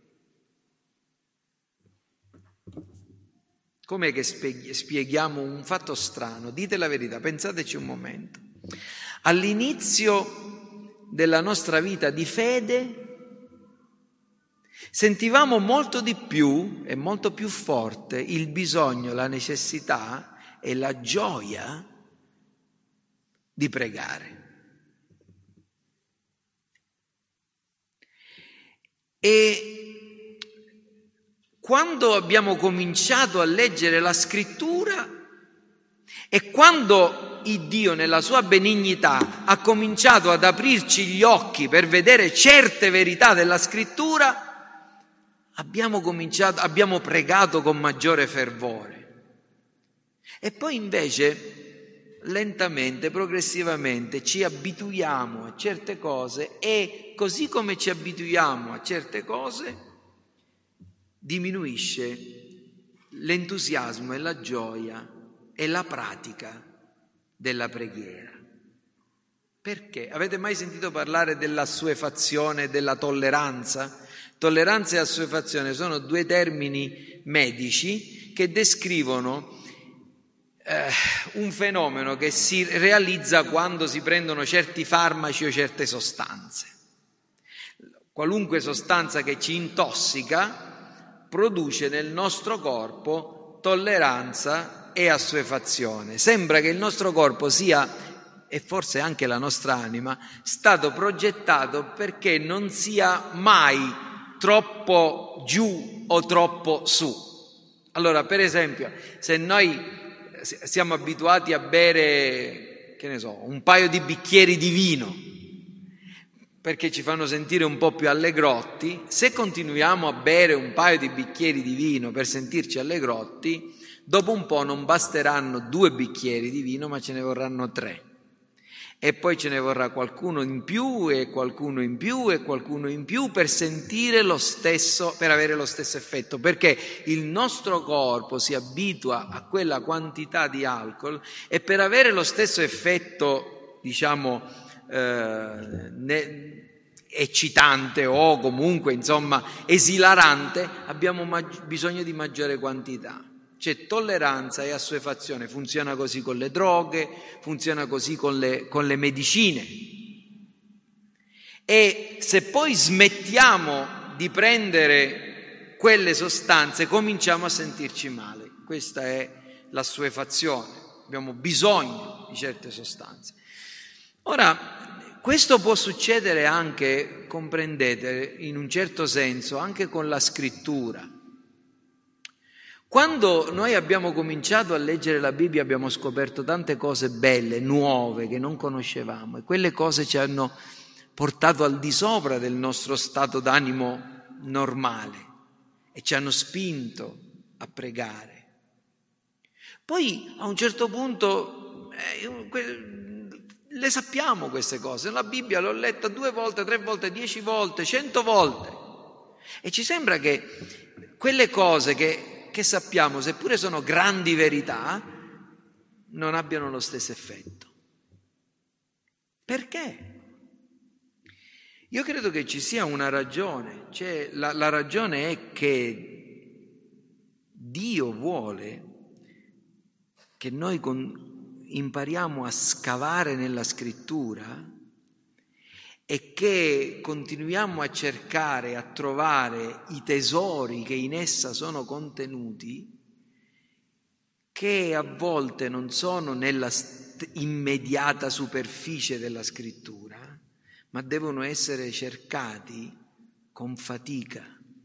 Com'è che spieghiamo un fatto strano? Dite la verità, pensateci un momento. All'inizio della nostra vita di fede sentivamo molto di più e molto più forte il bisogno, la necessità e la gioia di pregare. E quando abbiamo cominciato a leggere la Scrittura e quando il Dio nella sua benignità ha cominciato ad aprirci gli occhi per vedere certe verità della Scrittura, abbiamo cominciato, abbiamo pregato con maggiore fervore. E poi invece lentamente, progressivamente ci abituiamo a certe cose, e così come ci abituiamo a certe cose diminuisce l'entusiasmo e la gioia e la pratica della preghiera. Perché? Avete mai sentito parlare dell'assuefazione e della tolleranza? Tolleranza e assuefazione sono due termini medici che descrivono eh, un fenomeno che si realizza quando si prendono certi farmaci o certe sostanze. Qualunque sostanza che ci intossica produce nel nostro corpo tolleranza e assuefazione. Sembra che il nostro corpo sia, e forse anche la nostra anima, stato progettato perché non sia mai troppo giù o troppo su. Allora, per esempio, se noi siamo abituati a bere, che ne so, un paio di bicchieri di vino, perché ci fanno sentire un po' più allegrotti, se continuiamo a bere un paio di bicchieri di vino per sentirci allegrotti, dopo un po' non basteranno due bicchieri di vino, ma ce ne vorranno tre. E poi ce ne vorrà qualcuno in più e qualcuno in più e qualcuno in più per sentire lo stesso, per avere lo stesso effetto, perché il nostro corpo si abitua a quella quantità di alcol, e per avere lo stesso effetto, diciamo, Eh, ne, eccitante o comunque insomma esilarante, abbiamo mag- bisogno di maggiore quantità. C'è tolleranza e assuefazione, funziona così con le droghe, funziona così con le, con le medicine. E se poi smettiamo di prendere quelle sostanze, cominciamo a sentirci male. Questa è l'assuefazione, abbiamo bisogno di certe sostanze. Ora, questo può succedere anche, comprendete, in un certo senso, anche con la Scrittura. Quando noi abbiamo cominciato a leggere la Bibbia abbiamo scoperto tante cose belle, nuove, che non conoscevamo, e quelle cose ci hanno portato al di sopra del nostro stato d'animo normale e ci hanno spinto a pregare. Poi a un certo punto eh, le sappiamo queste cose, la Bibbia l'ho letta due volte, tre volte, dieci volte, cento volte, e ci sembra che quelle cose che, che sappiamo, seppure sono grandi verità, non abbiano lo stesso effetto. Perché? Io credo che ci sia una ragione, cioè la, la ragione è che Dio vuole che noi con impariamo a scavare nella Scrittura e che continuiamo a cercare, a trovare i tesori che in essa sono contenuti, che a volte non sono nella immediata superficie della scrittura, ma devono essere cercati con fatica.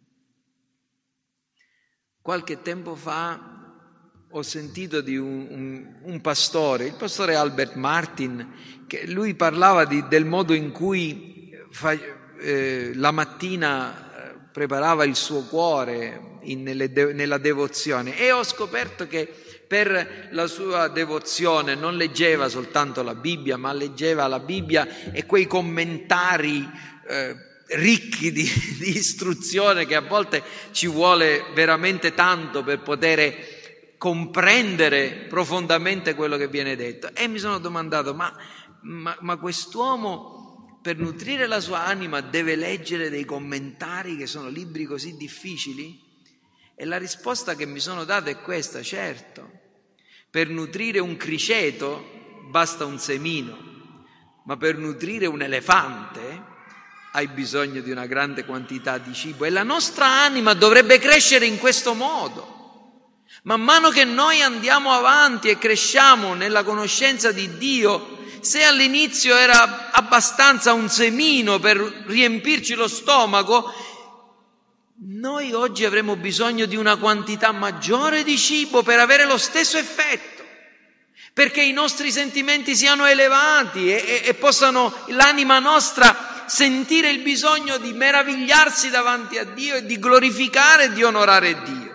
Qualche tempo fa ho sentito di un, un, un pastore, il pastore Albert Martin, che lui parlava di, del modo in cui fa, eh, la mattina preparava il suo cuore in, nelle, nella devozione, e ho scoperto che per la sua devozione non leggeva soltanto la Bibbia, ma leggeva la Bibbia e quei commentari eh, ricchi di, di istruzione che a volte ci vuole veramente tanto per poter comprendere profondamente quello che viene detto. E mi sono domandato, ma, ma, ma quest'uomo per nutrire la sua anima deve leggere dei commentari che sono libri così difficili? E la risposta che mi sono data è questa: certo, per nutrire un criceto basta un semino, ma per nutrire un elefante hai bisogno di una grande quantità di cibo, e la nostra anima dovrebbe crescere in questo modo. Man mano che noi andiamo avanti e cresciamo nella conoscenza di Dio, se all'inizio era abbastanza un semino per riempirci lo stomaco, noi oggi avremo bisogno di una quantità maggiore di cibo per avere lo stesso effetto, perché i nostri sentimenti siano elevati e, e, e possano l'anima nostra sentire il bisogno di meravigliarsi davanti a Dio e di glorificare e di onorare Dio.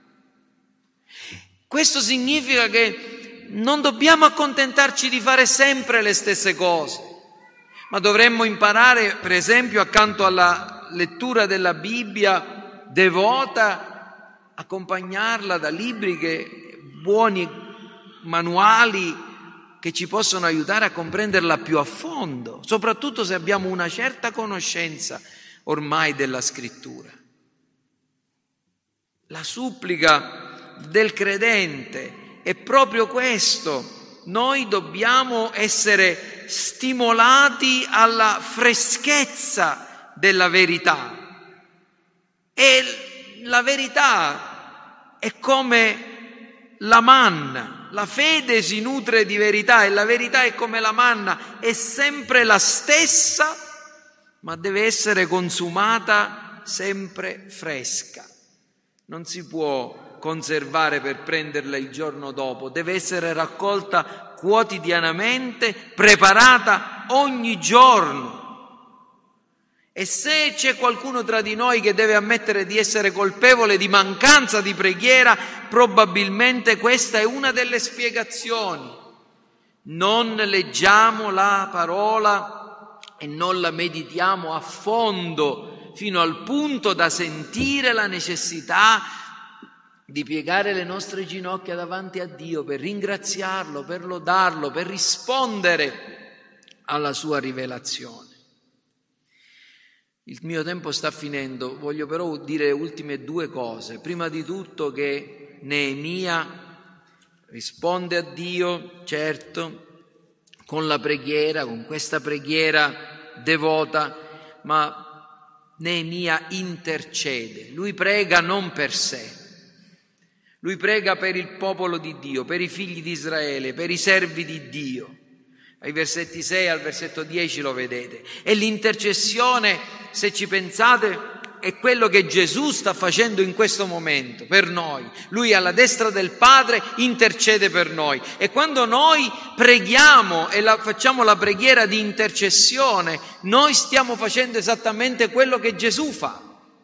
Questo significa che non dobbiamo accontentarci di fare sempre le stesse cose, ma dovremmo imparare, per esempio, accanto alla lettura della Bibbia devota, accompagnarla da libri che, buoni manuali che ci possono aiutare a comprenderla più a fondo, soprattutto se abbiamo una certa conoscenza ormai della Scrittura. La supplica del credente è proprio questo: noi dobbiamo essere stimolati alla freschezza della verità, e la verità è come la manna, la fede si nutre di verità e la verità è come la manna, è sempre la stessa, ma deve essere consumata sempre fresca, non si può conservare per prenderla il giorno dopo, deve essere raccolta quotidianamente, preparata ogni giorno. E se c'è qualcuno tra di noi che deve ammettere di essere colpevole di mancanza di preghiera, probabilmente questa è una delle spiegazioni. Non leggiamo la parola e non la meditiamo a fondo fino al punto da sentire la necessità di piegare le nostre ginocchia davanti a Dio per ringraziarlo, per lodarlo, per rispondere alla sua rivelazione. Il mio tempo sta finendo, voglio però dire ultime due cose. Prima di tutto che Neemia risponde a Dio, certo, con la preghiera, con questa preghiera devota, ma Neemia intercede, lui prega non per sé. Lui prega per il popolo di Dio, per i figli di Israele, per i servi di Dio. Ai versetti sei al versetto dieci lo vedete. E l'intercessione, se ci pensate, è quello che Gesù sta facendo in questo momento per noi. Lui alla destra del Padre intercede per noi. E quando noi preghiamo e la, facciamo la preghiera di intercessione, noi stiamo facendo esattamente quello che Gesù fa.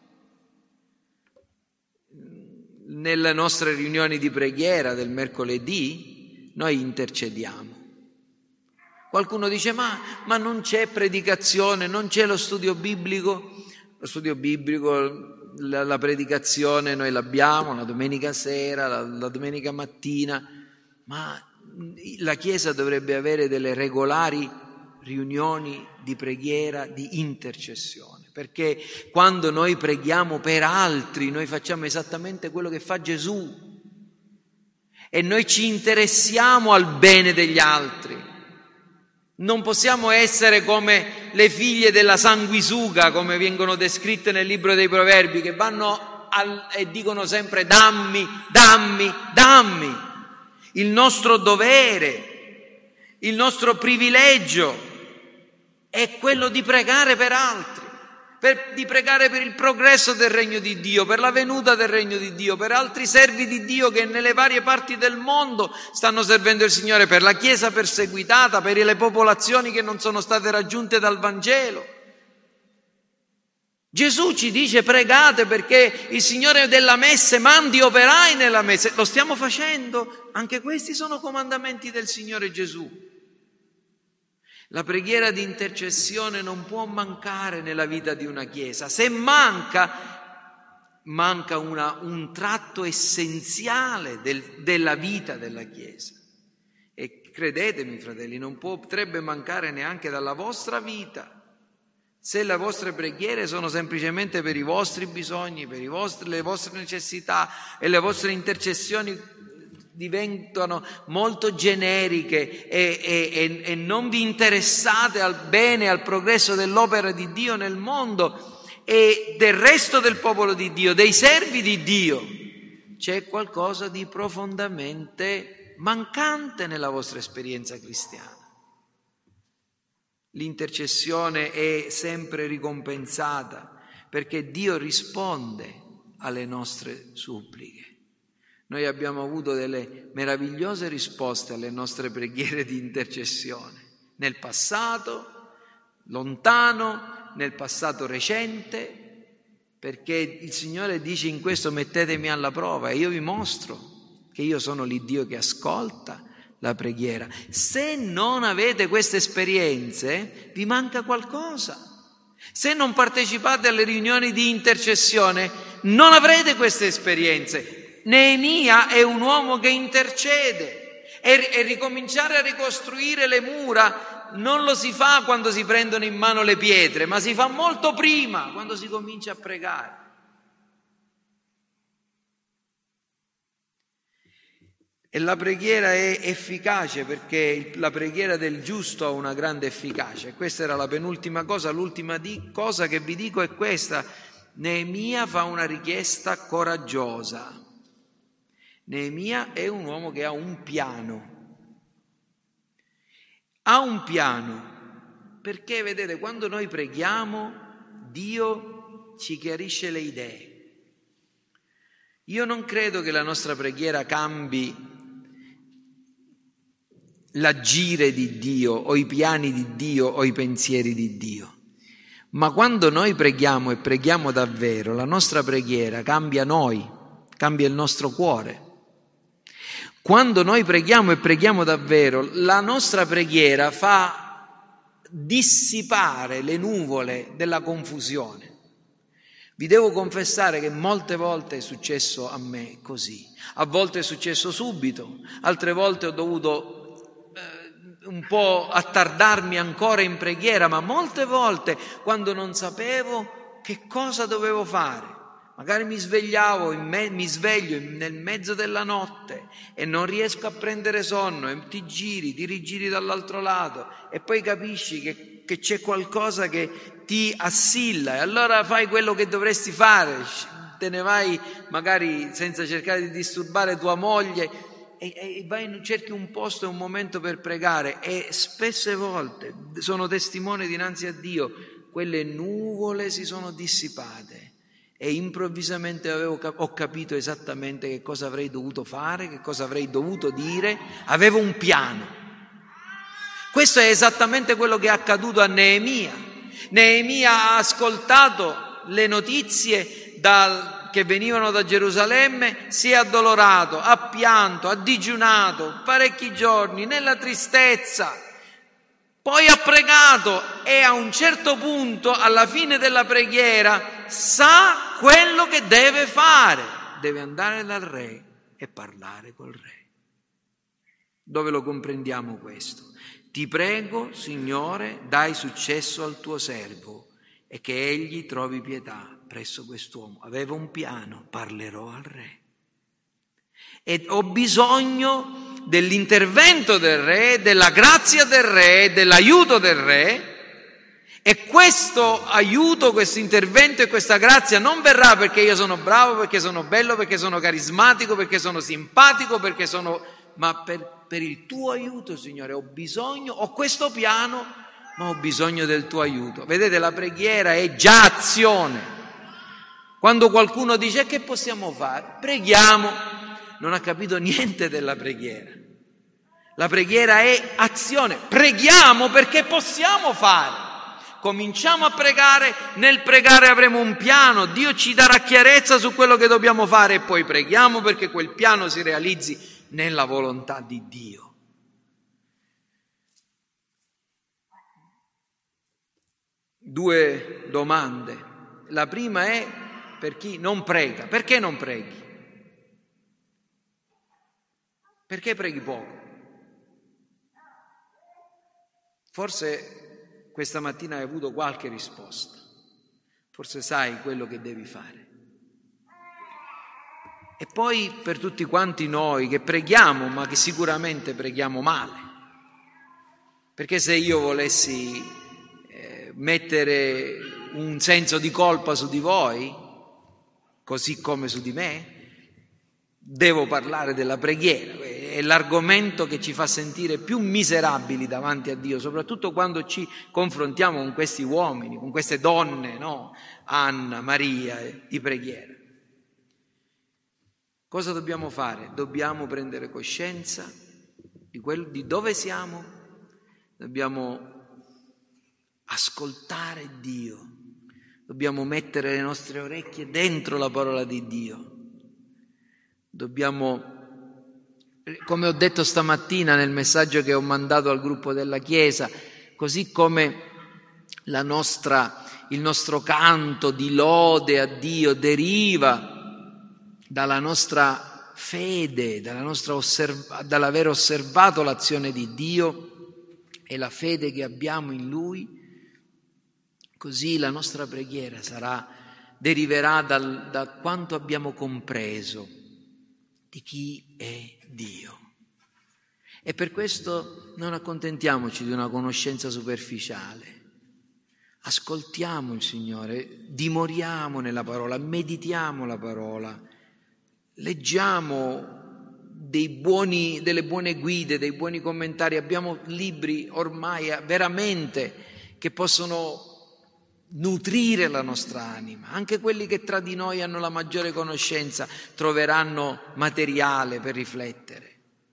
Nelle nostre riunioni di preghiera del mercoledì noi intercediamo. Qualcuno dice ma, ma non c'è predicazione, non c'è lo studio biblico. Lo studio biblico, la, la predicazione noi l'abbiamo la domenica sera, la, la domenica mattina, ma la Chiesa dovrebbe avere delle regolari riunioni di preghiera, di intercessione, perché quando noi preghiamo per altri noi facciamo esattamente quello che fa Gesù e noi ci interessiamo al bene degli altri. Non possiamo essere come le figlie della sanguisuga, come vengono descritte nel libro dei Proverbi, che vanno al, e dicono sempre dammi, dammi, dammi. Il nostro dovere il nostro privilegio è quello di pregare per altri. Per, di pregare per il progresso del regno di Dio, per la venuta del regno di Dio, per altri servi di Dio che nelle varie parti del mondo stanno servendo il Signore, per la Chiesa perseguitata, per le popolazioni che non sono state raggiunte dal Vangelo. Gesù ci dice pregate perché il Signore della messe mandi operai nella messe. Lo stiamo facendo? Anche questi sono comandamenti del Signore Gesù. La preghiera di intercessione non può mancare nella vita di una Chiesa. Se manca, manca una, un tratto essenziale del, della vita della Chiesa. E credetemi, fratelli, non potrebbe mancare neanche dalla vostra vita. Se le vostre preghiere sono semplicemente per i vostri bisogni, per i vostri, le vostre necessità e le vostre intercessioni diventano molto generiche e, e, e non vi interessate al bene, al progresso dell'opera di Dio nel mondo e del resto del popolo di Dio, dei servi di Dio, c'è qualcosa di profondamente mancante nella vostra esperienza cristiana. L'intercessione è sempre ricompensata perché Dio risponde alle nostre suppliche. Noi abbiamo avuto delle meravigliose risposte alle nostre preghiere di intercessione, nel passato, lontano, nel passato recente, perché il Signore dice in questo mettetemi alla prova e io vi mostro che io sono l'Iddio che ascolta la preghiera. Se non avete queste esperienze, vi manca qualcosa. Se non partecipate alle riunioni di intercessione, non avrete queste esperienze. Neemia è un uomo che intercede e, e ricominciare a ricostruire le mura non lo si fa quando si prendono in mano le pietre, ma si fa molto prima, quando si comincia a pregare. E la preghiera è efficace perché la preghiera del giusto ha una grande efficacia. E questa era la penultima cosa. L'ultima di- cosa che vi dico è questa. Neemia fa una richiesta coraggiosa. Neemia è un uomo che ha un piano. Ha un piano. Perché, vedete, quando noi preghiamo, Dio ci chiarisce le idee. Io non credo che la nostra preghiera cambi l'agire di Dio o i piani di Dio o i pensieri di Dio, ma quando noi preghiamo e preghiamo davvero, la nostra preghiera cambia noi, cambia il nostro cuore. Quando noi preghiamo e preghiamo davvero, la nostra preghiera fa dissipare le nuvole della confusione. Vi devo confessare che molte volte è successo a me così, a volte è successo subito, altre volte ho dovuto eh, un po' attardarmi ancora in preghiera, ma molte volte quando non sapevo che cosa dovevo fare, magari mi svegliavo, in me, mi sveglio nel mezzo della notte e non riesco a prendere sonno e ti giri, ti rigiri dall'altro lato e poi capisci che, che c'è qualcosa che ti assilla e allora fai quello che dovresti fare, te ne vai magari senza cercare di disturbare tua moglie e, e vai, cerchi un posto e un momento per pregare e spesse volte, sono testimone dinanzi a Dio, quelle nuvole si sono dissipate. E improvvisamente avevo, ho capito esattamente che cosa avrei dovuto fare, che cosa avrei dovuto dire, avevo un piano. Questo è esattamente quello che è accaduto a Neemia. Neemia ha ascoltato le notizie dal, che venivano da Gerusalemme, si è addolorato, ha pianto, ha digiunato parecchi giorni nella tristezza. Poi ha pregato e a un certo punto, alla fine della preghiera, sa quello che deve fare. Deve andare dal re e parlare col re. Dove lo comprendiamo questo? Ti prego, Signore, dai successo al tuo servo e che egli trovi pietà presso quest'uomo. Avevo un piano, parlerò al re. E ho bisogno dell'intervento del re, della grazia del re, dell'aiuto del re, e questo aiuto, questo intervento e questa grazia non verrà perché io sono bravo, perché sono bello, perché sono carismatico, perché sono simpatico, perché sono, ma per per il tuo aiuto, Signore, ho bisogno, ho questo piano, ma ho bisogno del tuo aiuto. Vedete, la preghiera è già azione. Quando qualcuno dice che possiamo fare? Preghiamo, non ha capito niente della preghiera. La preghiera è azione, preghiamo perché possiamo fare. Cominciamo a pregare, nel pregare avremo un piano, Dio ci darà chiarezza su quello che dobbiamo fare e poi preghiamo perché quel piano si realizzi nella volontà di Dio. Due domande. La prima è per chi non prega. Perché non preghi? Perché preghi poco? Forse questa mattina hai avuto qualche risposta, forse sai quello che devi fare. E poi per tutti quanti noi che preghiamo, ma che sicuramente preghiamo male, perché se io volessi eh, mettere un senso di colpa su di voi, così come su di me, devo parlare della preghiera. È l'argomento che ci fa sentire più miserabili davanti a Dio, soprattutto quando ci confrontiamo con questi uomini, con queste donne, no? Anna, Maria, di preghiera. Cosa dobbiamo fare? Dobbiamo prendere coscienza di, quel, di dove siamo, dobbiamo ascoltare Dio, dobbiamo mettere le nostre orecchie dentro la parola di Dio, dobbiamo, come ho detto stamattina nel messaggio che ho mandato al gruppo della Chiesa, così come la nostra, il nostro canto di lode a Dio deriva dalla nostra fede, dalla nostra osserva, dall'aver osservato l'azione di Dio e la fede che abbiamo in Lui, così la nostra preghiera sarà, deriverà dal, da quanto abbiamo compreso di chi è Dio. E per questo non accontentiamoci di una conoscenza superficiale. Ascoltiamo il Signore, dimoriamo nella parola, meditiamo la parola, leggiamo dei buoni, delle buone guide, dei buoni commentari. Abbiamo libri ormai veramente che possono nutrire la nostra anima. Anche quelli che tra di noi hanno la maggiore conoscenza troveranno materiale per riflettere.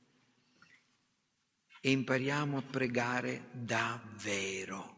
E impariamo a pregare davvero.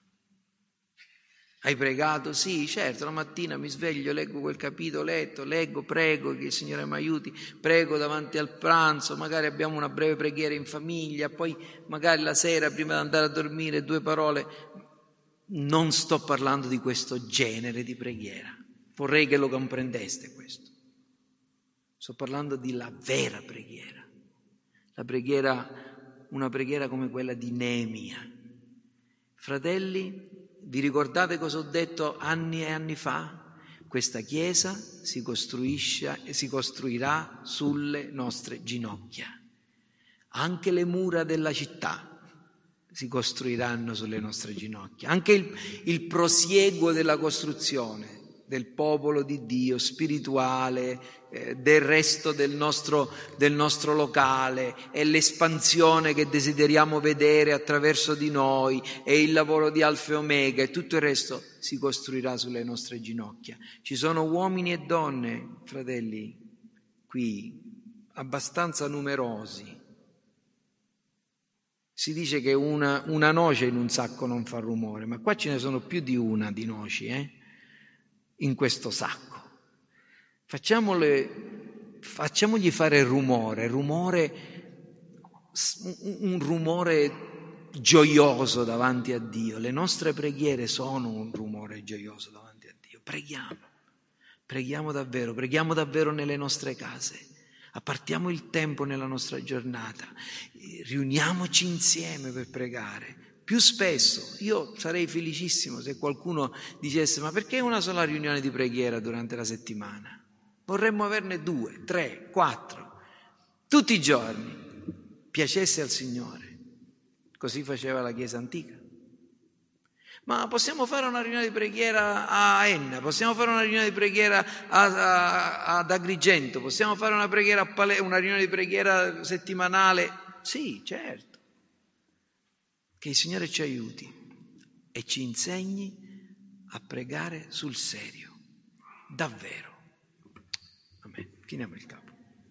Hai pregato? Sì, certo, la mattina mi sveglio, leggo quel capitolo letto, leggo, prego che il Signore mi aiuti, prego davanti al pranzo, magari abbiamo una breve preghiera in famiglia, poi magari la sera prima di andare a dormire due parole. Non sto parlando di questo genere di preghiera, vorrei che lo comprendeste questo. Sto parlando di la vera preghiera, la preghiera, una preghiera come quella di Neemia. Fratelli, vi ricordate cosa ho detto anni e anni fa? Questa chiesa si costruisce e si costruirà sulle nostre ginocchia. Anche le mura della città si costruiranno sulle nostre ginocchia. Anche il, il prosieguo della costruzione del popolo di Dio, spirituale, eh, del resto del nostro, del nostro locale, e l'espansione che desideriamo vedere attraverso di noi, e il lavoro di Alfa e Omega, e tutto il resto si costruirà sulle nostre ginocchia. Ci sono uomini e donne, fratelli, qui, abbastanza numerosi. Si dice che una, una noce in un sacco non fa rumore, ma qua ce ne sono più di una di noci, eh? In questo sacco. Facciamole, facciamogli fare rumore, rumore, un rumore gioioso davanti a Dio. Le nostre preghiere sono un rumore gioioso davanti a Dio. Preghiamo, preghiamo davvero, preghiamo davvero nelle nostre case. Appartiamo il tempo nella nostra giornata, riuniamoci insieme per pregare. Più spesso, io sarei felicissimo se qualcuno dicesse: ma perché una sola riunione di preghiera durante la settimana? Vorremmo averne due, tre, quattro, tutti i giorni. Piacesse al Signore. Così faceva la Chiesa antica. Ma possiamo fare una riunione di preghiera a Enna, possiamo fare una riunione di preghiera a, a, ad Agrigento, possiamo fare una, preghiera a Pale, una riunione di preghiera settimanale. Sì, certo. Che il Signore ci aiuti e ci insegni a pregare sul serio, davvero. Amen. Chiniamo il capo.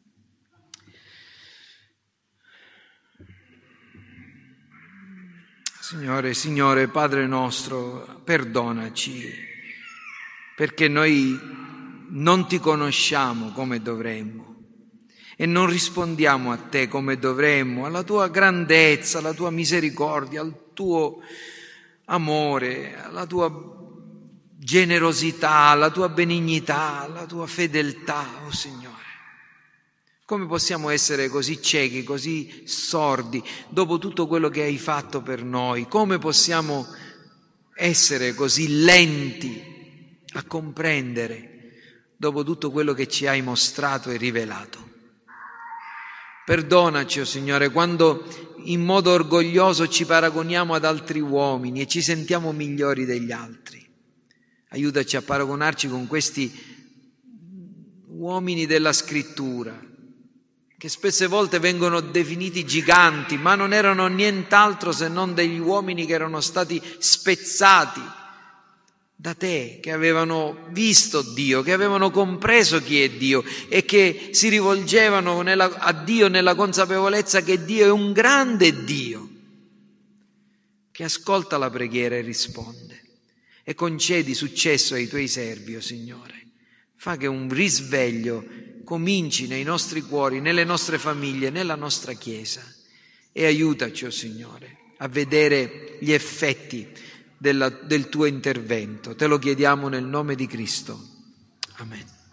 Signore, Signore, Padre nostro, perdonaci, perché noi non ti conosciamo come dovremmo e non rispondiamo a te come dovremmo, alla tua grandezza, alla tua misericordia, al tuo amore, alla tua generosità, alla tua benignità, alla tua fedeltà, oh Signore. Come possiamo essere così ciechi, così sordi, dopo tutto quello che hai fatto per noi? Come possiamo essere così lenti a comprendere, dopo tutto quello che ci hai mostrato e rivelato? Perdonaci, oh Signore, quando in modo orgoglioso ci paragoniamo ad altri uomini e ci sentiamo migliori degli altri. Aiutaci a paragonarci con questi uomini della Scrittura, che spesse volte vengono definiti giganti, ma non erano nient'altro se non degli uomini che erano stati spezzati da te, che avevano visto Dio, che avevano compreso chi è Dio e che si rivolgevano nella, a Dio nella consapevolezza che Dio è un grande Dio, che ascolta la preghiera e risponde. E concedi successo ai tuoi servi, o Signore. Fa che un risveglio cominci nei nostri cuori, nelle nostre famiglie, nella nostra Chiesa, e aiutaci, o Signore, a vedere gli effetti della, del tuo intervento. Te lo chiediamo nel nome di Cristo. Amen.